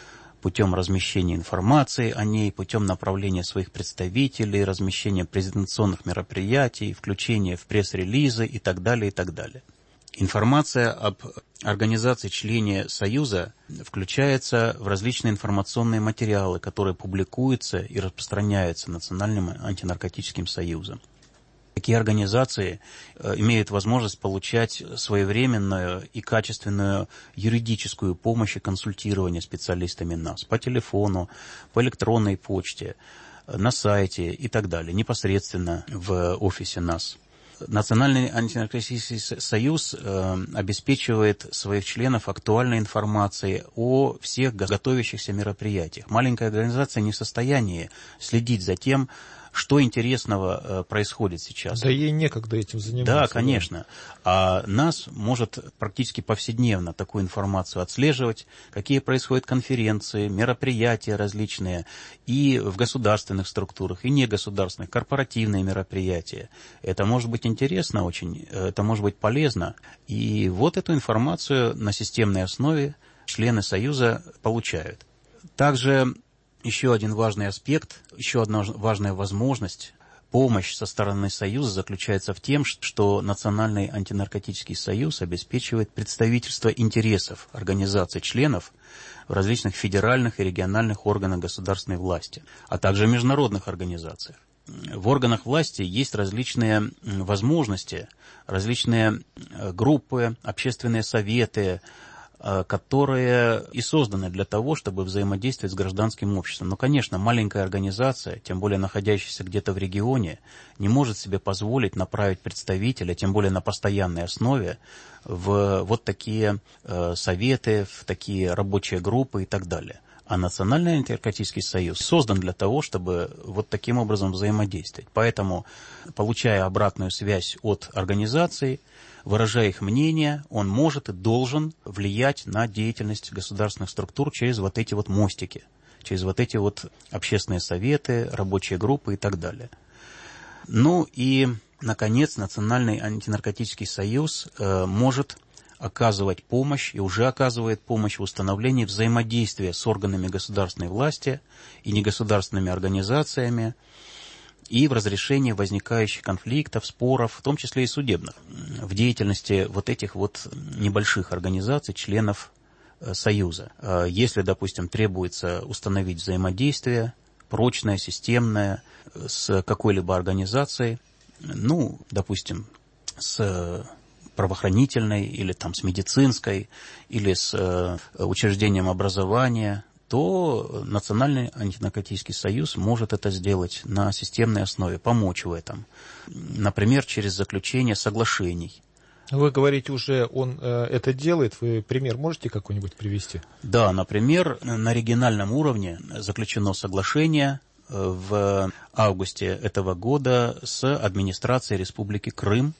путем размещения информации о ней, путем направления своих представителей, размещения презентационных мероприятий, включения в пресс-релизы и так далее, и так далее. Информация об организации-члене Союза включается в различные информационные материалы, которые публикуются и распространяются Национальным антинаркотическим союзом. Такие организации имеют возможность получать своевременную и качественную юридическую помощь и консультирование специалистами НАС по телефону, по электронной почте, на сайте и так далее, непосредственно в офисе НАС. Национальный антинаркотический союз обеспечивает своих членов актуальной информацией о всех готовящихся мероприятиях. Маленькая организация не в состоянии следить за тем, что интересного происходит сейчас. Да ей некогда этим заниматься. Да, конечно. А НАС может практически повседневно такую информацию отслеживать, какие происходят конференции, мероприятия различные и в государственных структурах, и негосударственных, корпоративные мероприятия. Это может быть интересно очень, это может быть полезно. И вот эту информацию на системной основе члены Союза получают. Также еще один важный аспект, еще одна важная возможность, помощь со стороны Союза заключается в том, что Национальный антинаркотический союз обеспечивает представительство интересов организаций членов в различных федеральных и региональных органах государственной власти, а также международных организациях. В органах власти есть различные возможности, различные группы, общественные советы, которые и созданы для того, чтобы взаимодействовать с гражданским обществом. Но, конечно, маленькая организация, тем более находящаяся где-то в регионе, не может себе позволить направить представителя, тем более на постоянной основе, в вот такие советы, в такие рабочие группы и так далее. А Национальный антинаркотический союз создан для того, чтобы вот таким образом взаимодействовать. Поэтому, получая обратную связь от организаций, выражая их мнение, он может и должен влиять на деятельность государственных структур через вот эти вот мостики, через вот эти вот общественные советы, рабочие группы и так далее. Ну и, наконец, Национальный антинаркотический союз может оказывать помощь и уже оказывает помощь в установлении взаимодействия с органами государственной власти и негосударственными организациями и в разрешении возникающих конфликтов, споров, в том числе и судебных, в деятельности вот этих вот небольших организаций, членов Союза. Если, допустим, требуется установить взаимодействие прочное, системное с какой-либо организацией, ну, допустим, с правоохранительной, или там с медицинской, или с учреждением образования, то Национальный антинаркотический союз может это сделать на системной основе, помочь в этом. Например, через заключение соглашений. Вы говорите, уже он это делает. Вы пример можете какой-нибудь привести? Да, например, на региональном уровне заключено соглашение в августе этого года с администрацией Республики Крым.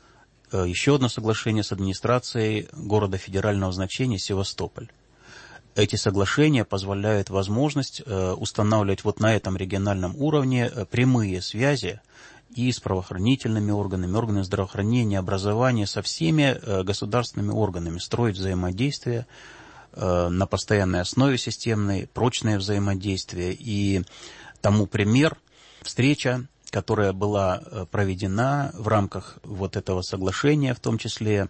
Еще одно соглашение с администрацией города федерального значения Севастополь. Эти соглашения позволяют возможность устанавливать вот на этом региональном уровне прямые связи и с правоохранительными органами, органами здравоохранения, образования, со всеми государственными органами, строить взаимодействие на постоянной основе системной, прочное взаимодействие. И тому пример встреча, которая была проведена в рамках вот этого соглашения, в том числе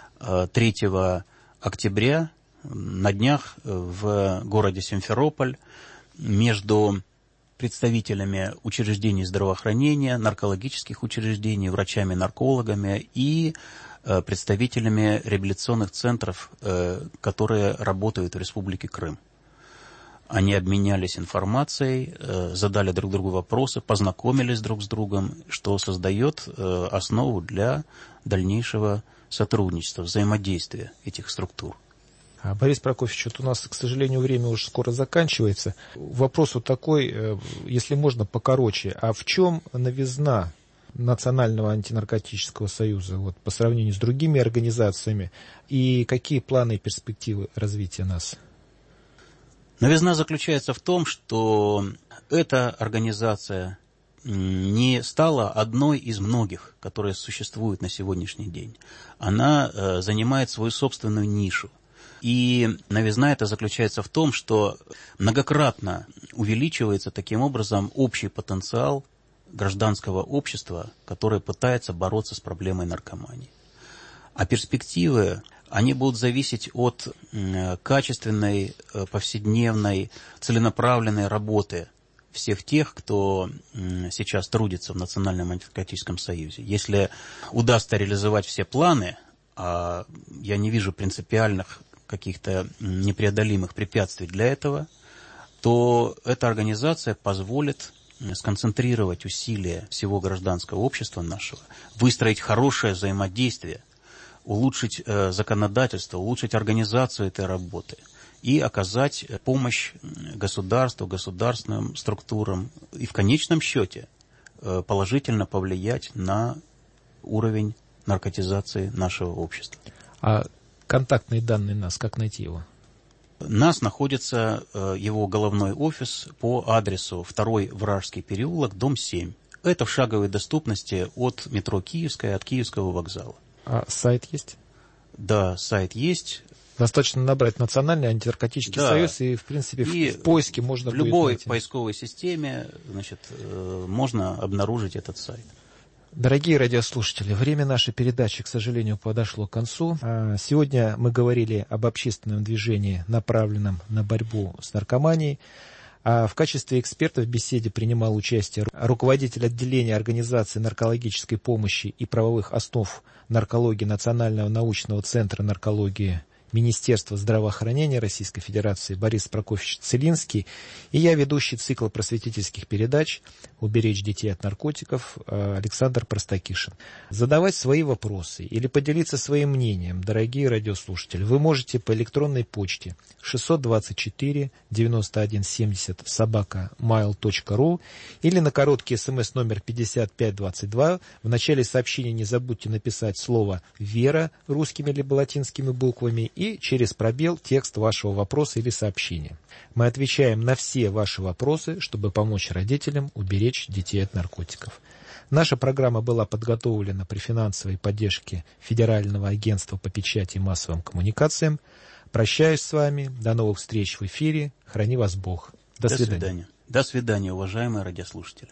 3 октября на днях в городе Симферополь между представителями учреждений здравоохранения, наркологических учреждений, врачами-наркологами и представителями реабилитационных центров, которые работают в Республике Крым. Они обменялись информацией, задали друг другу вопросы, познакомились друг с другом, что создает основу для дальнейшего сотрудничества, взаимодействия этих структур. Борис Прокофьевич, вот у нас, к сожалению, время уже скоро заканчивается. Вопрос вот такой, если можно, покороче. А в чем новизна Национального антинаркотического союза вот, по сравнению с другими организациями? И какие планы и перспективы развития НАС? Новизна заключается в том, что эта организация не стала одной из многих, которые существуют на сегодняшний день. Она занимает свою собственную нишу. И новизна эта заключается в том, что многократно увеличивается таким образом общий потенциал гражданского общества, которое пытается бороться с проблемой наркомании. А перспективы, они будут зависеть от качественной, повседневной, целенаправленной работы всех тех, кто сейчас трудится в Национальном антинаркотическом союзе. Если удастся реализовать все планы, а я не вижу принципиальных каких-то непреодолимых препятствий для этого, то эта организация позволит сконцентрировать усилия всего гражданского общества нашего, выстроить хорошее взаимодействие, улучшить законодательство, улучшить организацию этой работы и оказать помощь государству, государственным структурам и в конечном счете положительно повлиять на уровень наркотизации нашего общества. А контактные данные НАС, как найти его? НАС находится, его головной офис, по адресу 2-й Вражский переулок, дом 7. Это в шаговой доступности от метро Киевская, от Киевского вокзала. А сайт есть? Да, сайт есть. Достаточно набрать Национальный антинаркотический союз, и, в принципе, в поиске можно будет найти. В любой поисковой системе, можно обнаружить этот сайт. Дорогие радиослушатели, время нашей передачи, к сожалению, подошло к концу. Сегодня мы говорили об общественном движении, направленном на борьбу с наркоманией. В качестве эксперта в беседе принимал участие руководитель отделения организации наркологической помощи и правовых основ наркологии Национального научного центра наркологии Министерства здравоохранения Российской Федерации Борис Прокофьевич Целинский, и я, ведущий цикла просветительских передач «Уберечь детей от наркотиков» Александр Простакишин. Задавать свои вопросы или поделиться своим мнением, дорогие радиослушатели, вы можете по электронной почте 624-9170 или на короткий смс номер 5522. В начале сообщения не забудьте написать слово «Вера» русскими либо латинскими буквами и через пробел текст вашего вопроса или сообщения. Мы отвечаем на все ваши вопросы, чтобы помочь родителям уберечь детей от наркотиков. Наша программа была подготовлена при финансовой поддержке Федерального агентства по печати и массовым коммуникациям. Прощаюсь с вами. До новых встреч в эфире. Храни вас Бог. До свидания. До свидания, уважаемые радиослушатели.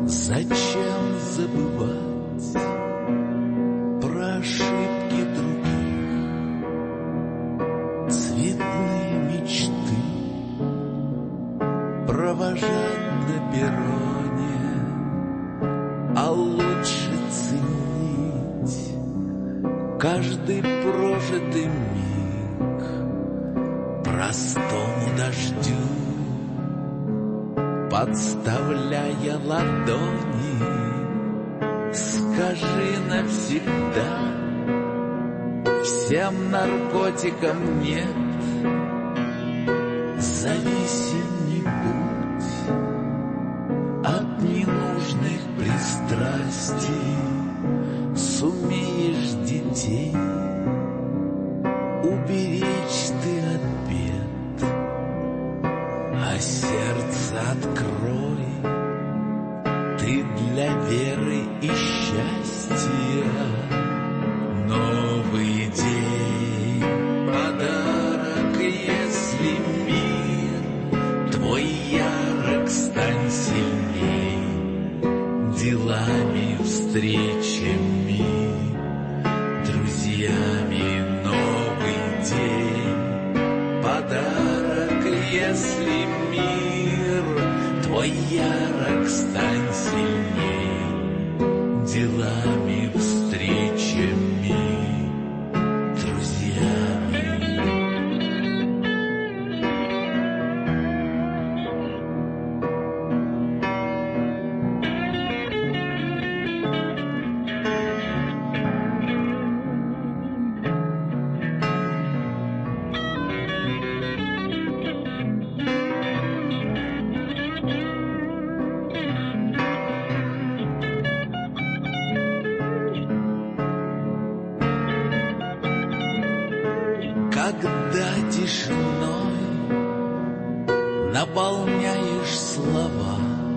Зачем забывать про ошибки других? Цветные мечты провожать на перроне, а лучше ценить каждый прожитый миг простому дождю, подставляя ладони. Скажи навсегда всем наркотикам нет. Зависим не будь от ненужных пристрастий. Сумеешь детей уберечь ты от бед, а сердце открой ты для веры и счастья. Новый день, подарок, если мир твой ярок, стань сильней делами, встречами, друзьями. Новый день, подарок, если мир твой ярок, стань сильней делами, встречами, друзьями. Когда тишиной наполняешь слова,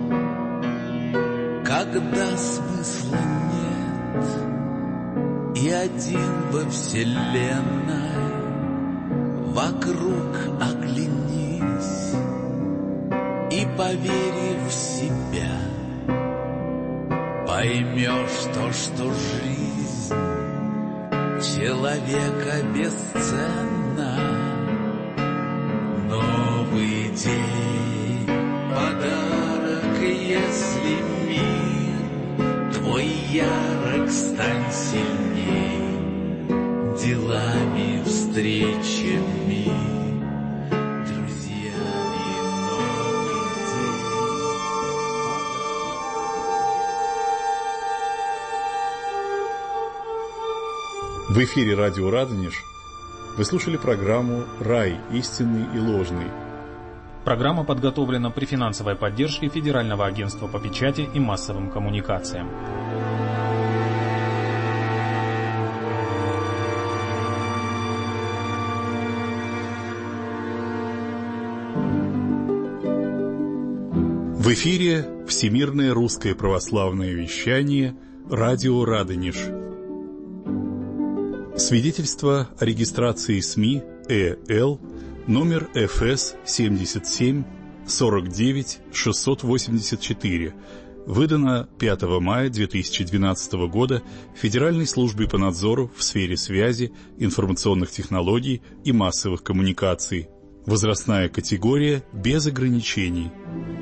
когда смысла нет и один во вселенной, вокруг оглянись и, поверив в себя, поймешь то, что жизнь человека бесценна. Новый день, подарок, если мир твой ярок, стань сильней делами, встречами, друзьями. Новый день. В эфире радио «Радонеж» вы слушали программу «Рай. Истинный и ложный». Программа подготовлена при финансовой поддержке Федерального агентства по печати и массовым коммуникациям. В эфире Всемирное русское православное вещание «Радио Радонеж». Свидетельство о регистрации СМИ ЭЛ номер ФС 77 49 684, выдано 5 мая 2012 года Федеральной службой по надзору в сфере связи, информационных технологий и массовых коммуникаций. Возрастная категория без ограничений.